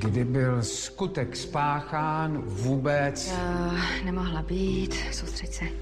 Kdy byl skutek spáchán vůbec? Nemohla být, soustřeď se.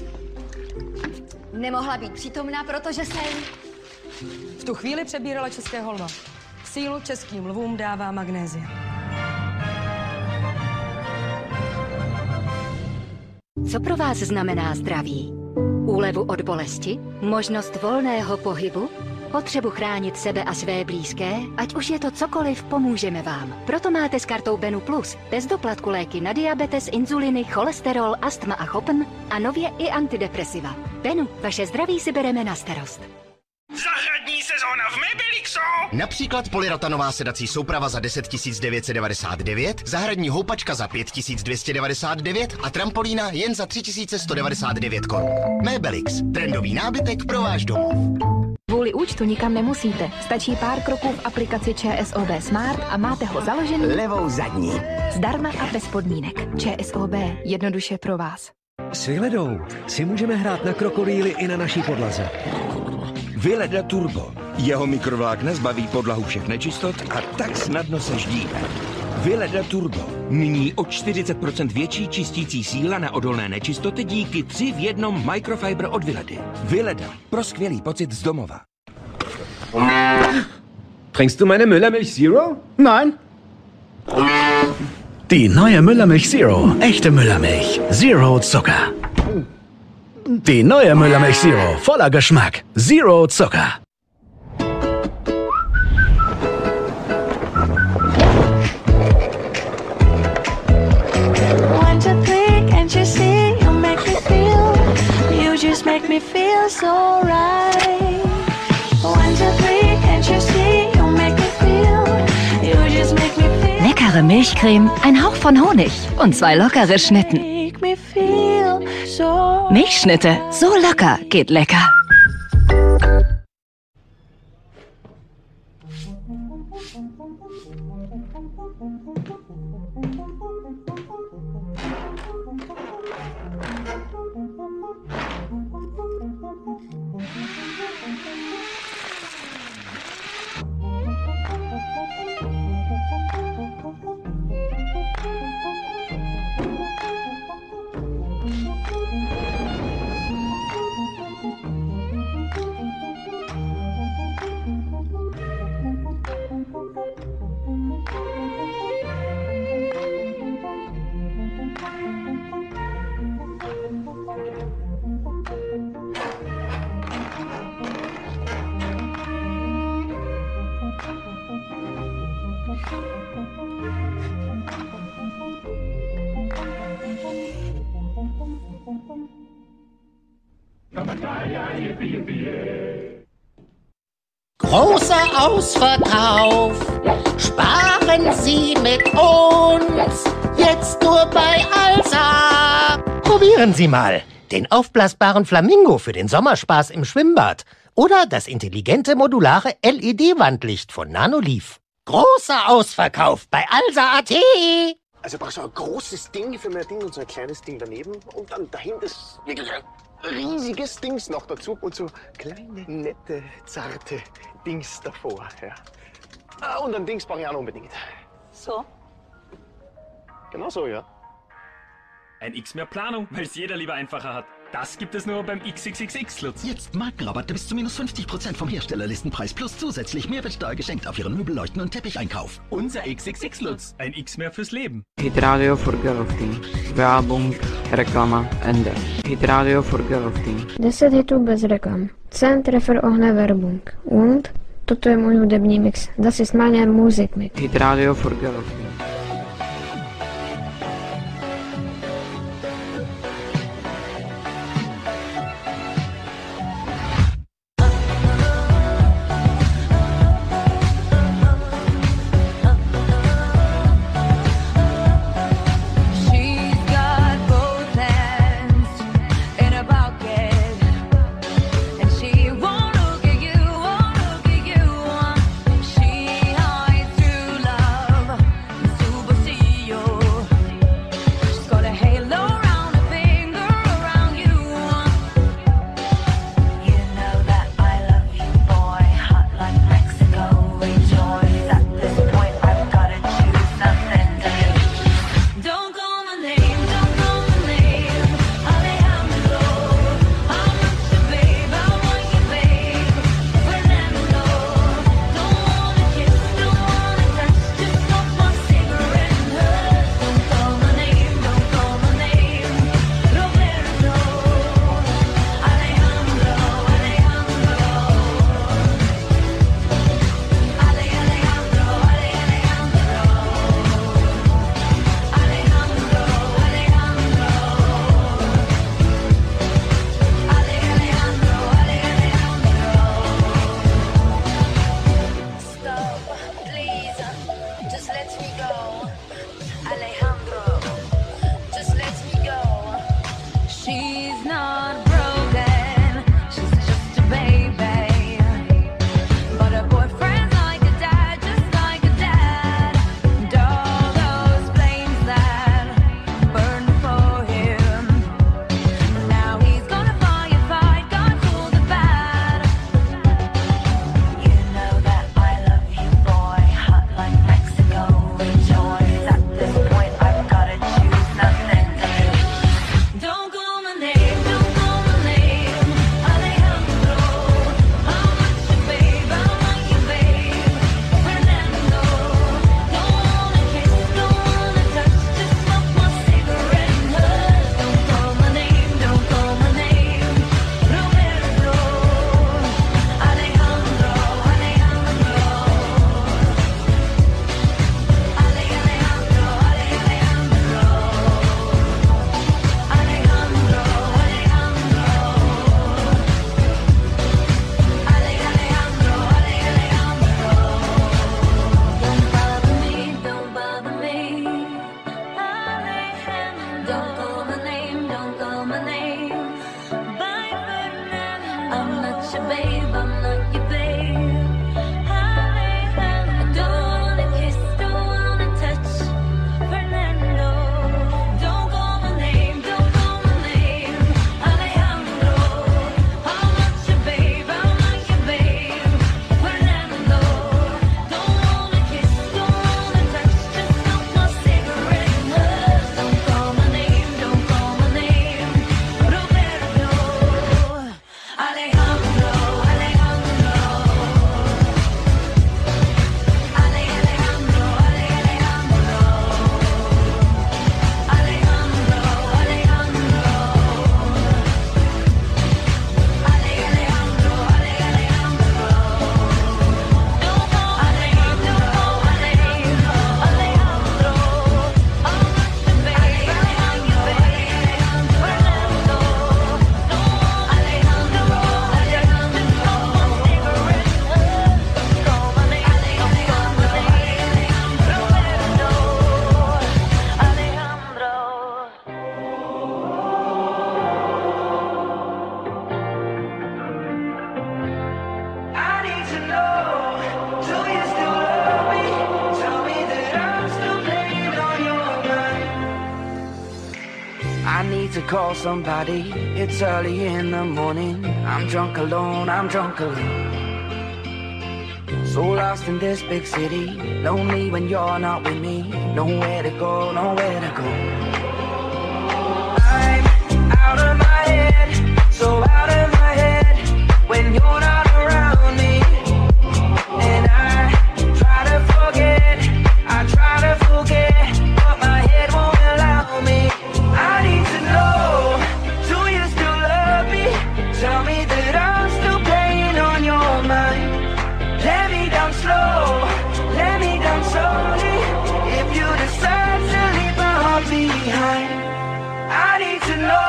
Nemohla být přítomná, protože jsem... V tu chvíli přebírala českého lva. Sílu českým lvům dává magnézium. Co pro vás znamená zdraví? Úlevu od bolesti? Možnost volného pohybu? Potřebu chránit sebe a své blízké? Ať už je to cokoliv, pomůžeme vám. Proto máte s kartou Benu Plus bez doplatku léky na diabetes, inzuliny, cholesterol, astma a chopn a nově i antidepresiva. Benu, vaše zdraví si bereme na starost. Zahradní sezóna v Mebelixu! Například polyrotanová sedací souprava za 10 999, zahradní houpačka za 5 299 a trampolína jen za 3 199 korun. Mebelix, trendový nábytek pro váš domov. Kvůli účtu nikam nemusíte. Stačí pár kroků v aplikaci ČSOB Smart a máte ho založený levou zadní. Zdarma a bez podmínek. ČSOB, jednoduše pro vás. S Vyledou si můžeme hrát na krokodýly i na naší podlaze. Vyleda Turbo. Jeho mikrovlákna zbaví podlahu všech nečistot a tak snadno se ždíme. Vyleda Turbo. Nyní o 40% větší čistící síla na odolné nečistoty díky 3 v 1 microfiber od Vyledy. Vyleda. Pro skvělý pocit z domova. Trinkst du meine Müllermilch Zero? Nein. Die neue Müllermilch Zero. Echte Müllermilch. Zero Zucker. Die neue Müllermilch Zero. Voller Geschmack. Zero Zucker. Make me feel so right. 1, 2, 3, can't you see? You make me feel. You just make me feel. Leckere Milchcreme, ein Hauch von Honig und 2 lockere Schnitten. Make me feel so. Milchschnitte, so locker geht lecker. Großer Ausverkauf. Sparen Sie mit uns. Jetzt nur bei Alsa. Probieren Sie mal den aufblasbaren Flamingo für den Sommerspaß im Schwimmbad oder das intelligente modulare LED-Wandlicht von Nanoleaf. Großer Ausverkauf bei Alsa.at. Also ich brauche so ein großes Ding für mein Ding und so ein kleines Ding daneben und dann dahinter ist wirklich ein riesiges Dings noch dazu und so kleine, nette, zarte Dings davor. Ja. Und ein Dings brauche ich auch noch unbedingt. So? Genau so, ja. Ein X mehr Planung, weil es jeder lieber einfacher hat. Das gibt es nur beim XXXX-Lutz. Jetzt Markenrabatte bis zu minus 50% vom Herstellerlistenpreis plus zusätzlich Mehrwertsteuer geschenkt auf Ihren Möbelleuchten und Teppicheinkauf. Unser XXX-Lutz. Ein X mehr fürs Leben. Hitradio für Gerofting. Werbung, Reklama, Ende. Hitradio für Gerofting. 10 hitů bez reklam. Centre für ohne Werbung. Und toto je můj hudební mix. Das ist meine Musikmix. Hitradio für Gerofting. Just let me go, Alejandro. Just let me go. She's not broken, she's just a baby. But her boyfriend's like a dad, just like a dad. And all those flames that burn for him, now he's gonna firefight, gonna cool the bad. You know that I love you, boy, hot like Mexico. Rejoice, at this point I've gotta choose nothing to lose. Don't call my name, don't call my name, Alejandro. I'm not your babe, I'm not your babe, Fernando. Don't wanna kiss, don't wanna touch, just smoke my cigarette and hush. Don't call my name, don't call my name, Roberto. Alejandro, Alejandro. Alejandro, Alejandro. Alejandro, Alejandro. Alejandro, Alejandro. Don't bother me, don't bother me. Alejandro. Don't call my name, don't call my name. Bye, Fernando. I'm not your babe, I'm not your babe. Alejandro. Don't wanna kiss, don't wanna touch, Fernando. Don't call my name, don't call my name, Alejandro. I'm not your babe, I'm not your babe, Fernando. Don't wanna kiss, don't wanna touch, just smoke my cigarette and hush. Don't call my name, don't call my name, Roberto. Alejandro, Alejandro. Alejandro, Alejandro. Alejandro, Alejandro. Alejandro, Alejandro. Don't call my name, don't call my name, Alejandro. I'm not your babe, I'm not your babe, Fernando. Alejandro, Alejandro. Smoke my cigarette and hush. Don't call my name, don't call my name, Roberto. Alejandro. I need to know, do you still love me? Tell me that I'm still playing on your mind. I need to call somebody. It's early in the morning. I'm drunk alone, I'm drunk alone. So lost in this big city. Lonely when you're not with me. Nowhere to go, nowhere to go. I'm out of my head, so out of my head when you're not around me. And I try to forget, but my head won't allow me. I need to know, do you still love me? Tell me that I'm still playing on your mind. Let me down slow, let me down slowly. If you decide to leave my heart behind, I need to know.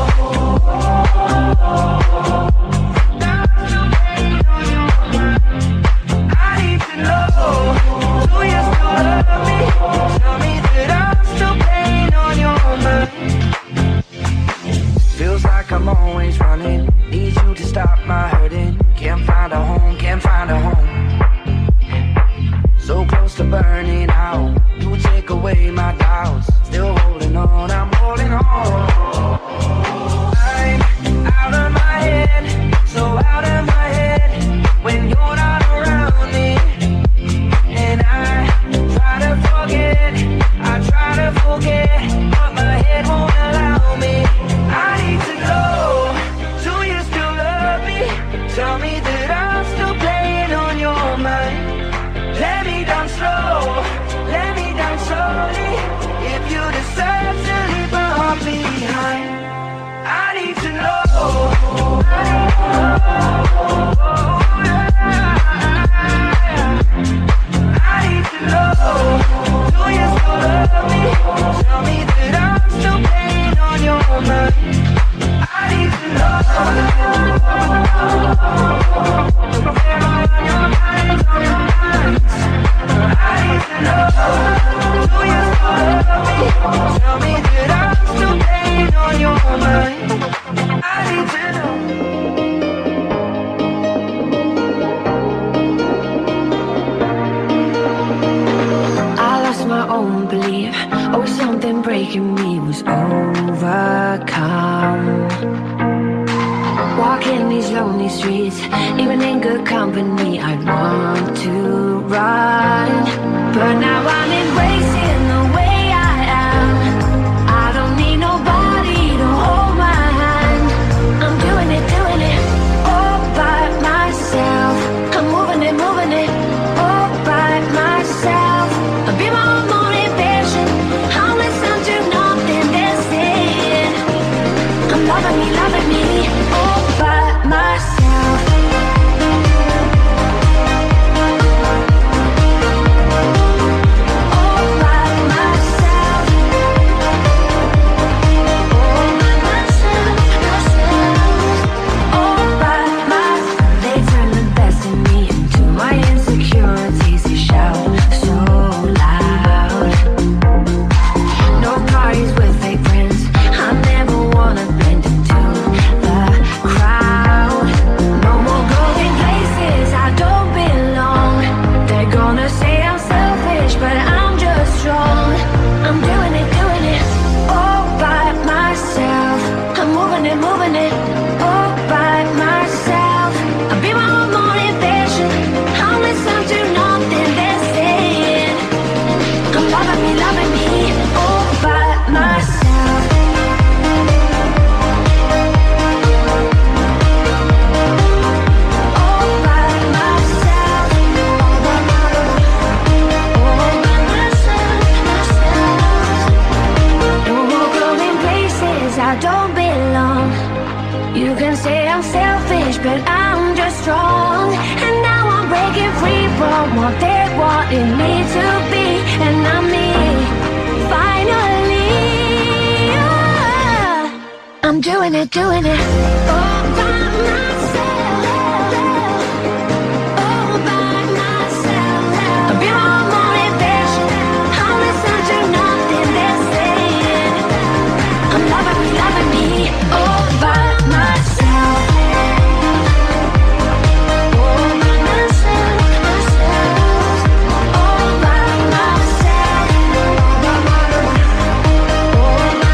I need to know, do you still love me? Tell me that I'm still playing on your mind. Feels like I'm always running. Need you to stop my hurting. Can't find a home, can't find a home. So close to burning out. You take away my doubts. Still holding on, I'm holding on. I'm out of my head, so out of my head when you're not around me. And I try to forget, but my head won't allow me. I need to know, do you still love me? Tell me that I'm still playing on your mind. Let me down slow, let me down slowly. If you decide to leave my heart behind, I need to know. I need to know, do you still love me? Tell me that I'm still playing on your mind. I need to know. I need to know. and breaking me was overcome. Walking these lonely streets, even in good company, I want to run. But now I'm embracing the way I am. I don't need nobody to hold my hand. I'm doing it all by myself. I'm moving it all by myself. I'll be my own motivation. I'll listen to nothing they're saying. I'm loving me all by myself. All by myself. All by myself. They turn the best in me into my insecurities. They shout so loud. No parties with fake friends. I never wanna blend into the crowd. No more going places I don't belong. They're gonna say I'm selfish, but I'm just strong. I'm doing it all by myself. I'm moving it all by myself. I'll be my own motivation. I'll listen to nothing they're saying. I'm loving me all by myself. All by myself. No more going places I don't belong. You can say I'm selfish, but I'm just strong. And now I'm breaking free from what they wanted me to be. And I'm me, finally. I'm doing it all by myself. All by myself. I'll be my own motivation. I'll listen to nothing they're saying. I'm loving me all by myself. All by myself. All by myself. All by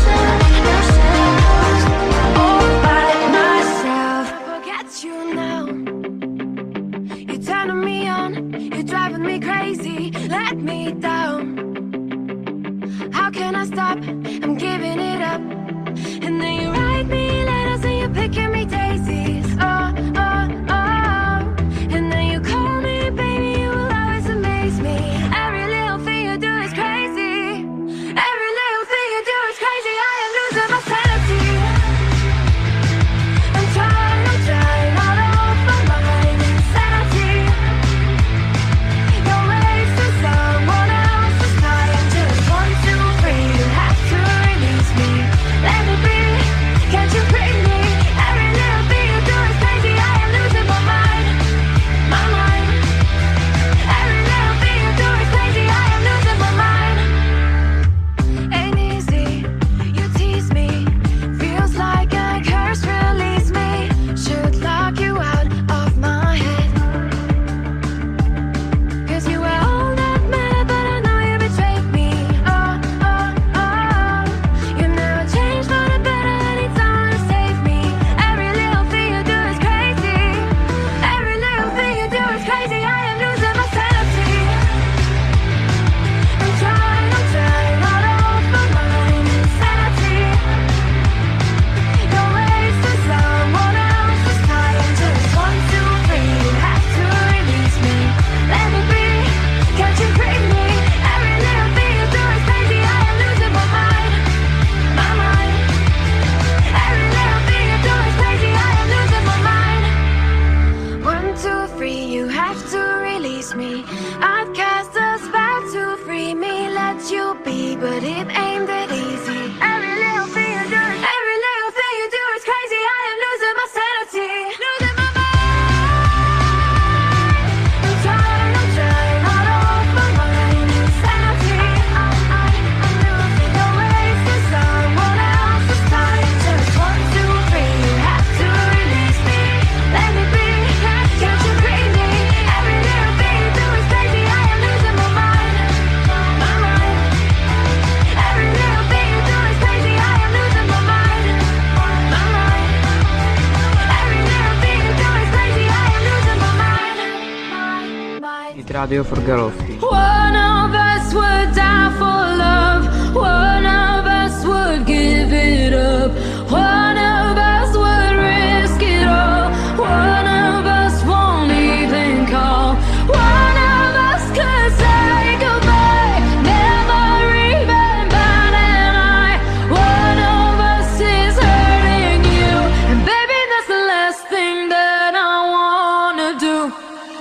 myself. Forget you now. You're turning me on. You're driving me crazy. Let me down. How can I stop? I'm giving it up. And then you write me letters and you're picking me daisies. Oh. And then you call me, baby, you will always amaze me. Every little thing you do is crazy. Every little thing you do is crazy. I am losing my sanity. I'm trying all over my insanity. You're wasting someone else's time. Just 1, 2, 3, you have to release me. Let me be. Radio Forgerovky. One of us would die for love. One of us would give it up. One of us would risk it all. One of us won't even call. One of us could say goodbye, never even bat an eye. One of us is hurting you, and baby, that's the last thing that I wanna do.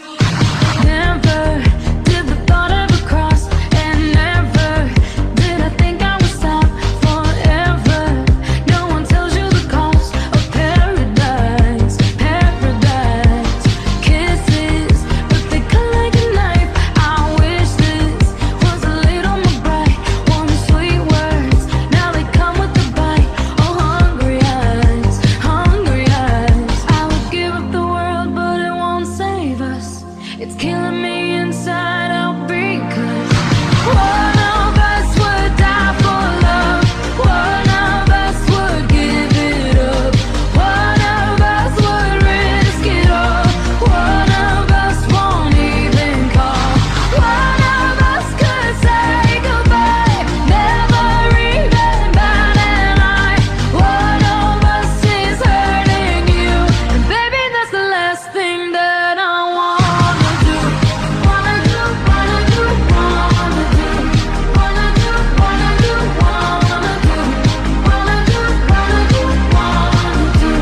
Never did the thought ever cross, and never did I think I would stop forever. No one tells you the cost of paradise, paradise. Kisses, but they cut like a knife. I wish this was a little more bright. Warm sweet words, now they come with a bite. Oh, hungry eyes, hungry eyes. I would give up the world, but it won't save us. It's killing me inside out because one of us would die for love. One of us would give it up. One of us would risk it all. One of us won't even call. One of us could say goodbye, never even bat an eye. One of us is hurting you, and baby, that's the last thing that I wanna do. Wanna do, wanna do, wanna do. Wanna do, wanna do, wanna do. Wanna do, wanna do, wanna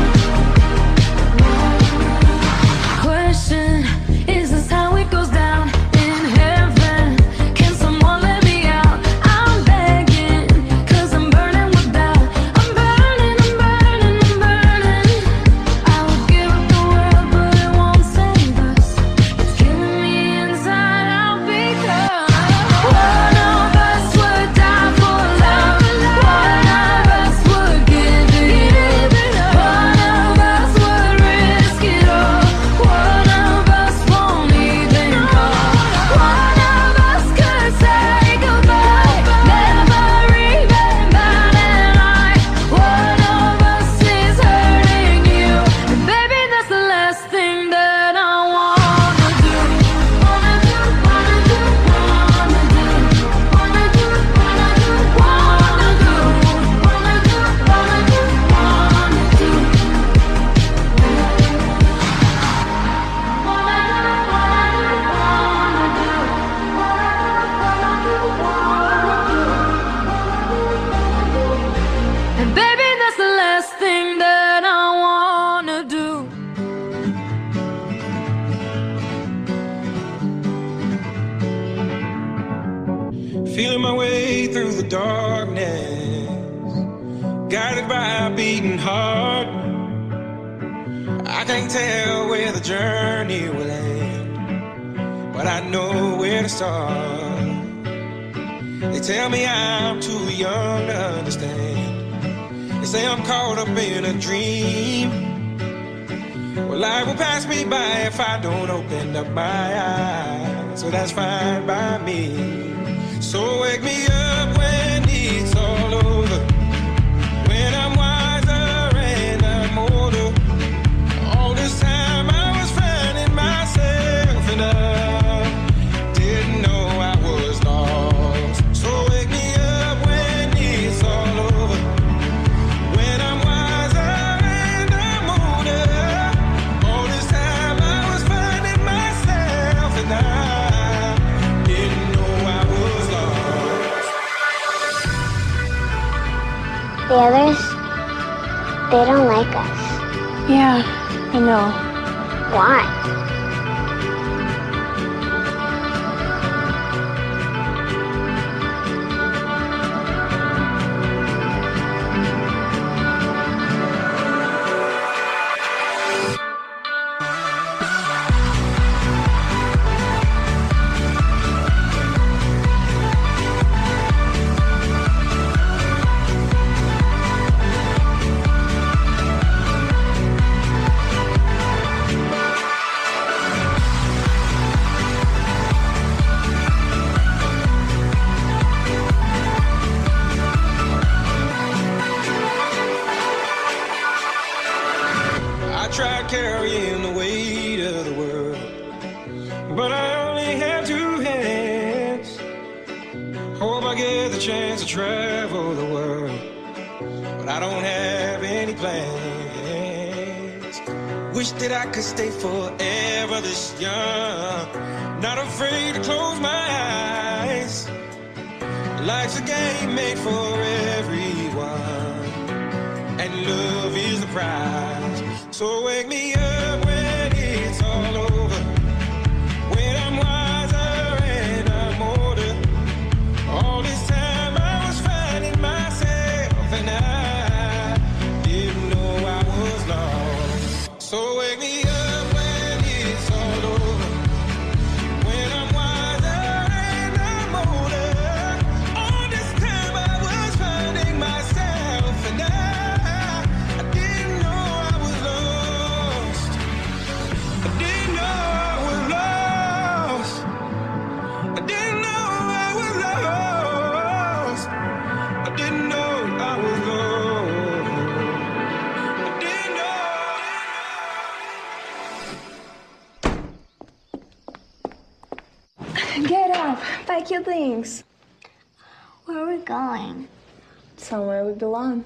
do. Question, is this how it goes down in heaven? Can someone let me out? I'm begging, 'cause I'm burning with doubt. I'm burning, I'm burning, I'm burning. I would give up the world, but it won't save us. It's killing me inside out because one of us would die for love. One of us would give it up. One of us would risk it all. One of us won't even call. One of us could say goodbye, never even bat an eye. One of us is hurting you, and baby, that's the last thing that I wanna do. Wanna do, wanna do, wanna do. Wanna do, wanna do, wanna do. Wanna do, wanna do, wanna do. And baby, that's the last thing that I wanna do. Feeling my way through the darkness, guided by a beating heart. I can't tell where the journey will end, but I know where to start. They tell me I'm too young to understand. They say I'm caught up in a dream. Well, life will pass me by if I don't open up my eyes, so that's fine by me. So wake me up when it's all over, when I'm wiser and I'm older. All this time I was finding myself and I didn't know I was lost. So wake me up when it's all over, when I'm wiser and I'm older. All this time I was finding myself and I didn't know I was lost. The others, they don't like us. Yeah, I know. Why? get the chance to travel the world, but I don't have any plans. Wish that I could stay forever this young, not afraid to close my eyes. Life's a game made for everyone, and love is the prize. So wake me up when it's all over, when I'm wiser and I'm older. All this time I was finding myself, and I didn't know I was lost. So wake me up when it's all over, when I'm wiser and I'm older. All this time I was finding myself, and I didn't know I was lost. I didn't know I was lost. I didn't know I was lost. I didn't know I was lost. I didn't know. Get up, pack your things. Where are we going? Somewhere we belong.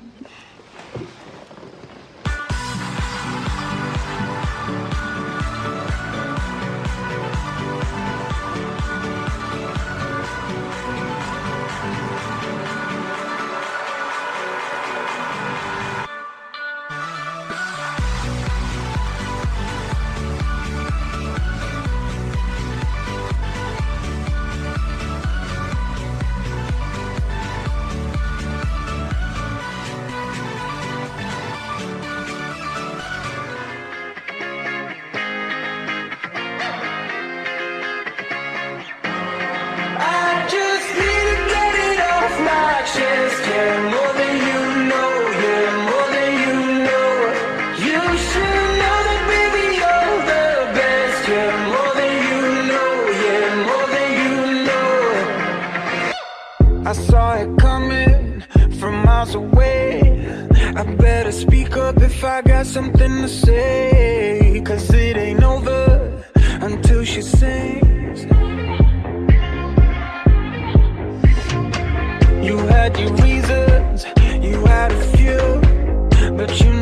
I just need to get it off my chest. Yeah, more than you know. Yeah, more than you know. You should know that, baby, you're the best. Yeah, more than you know. Yeah, more than you know. I saw it coming from miles away. I better speak up if I got something to say, 'cause it ain't over until she sings. You had your reasons, you had a few, but you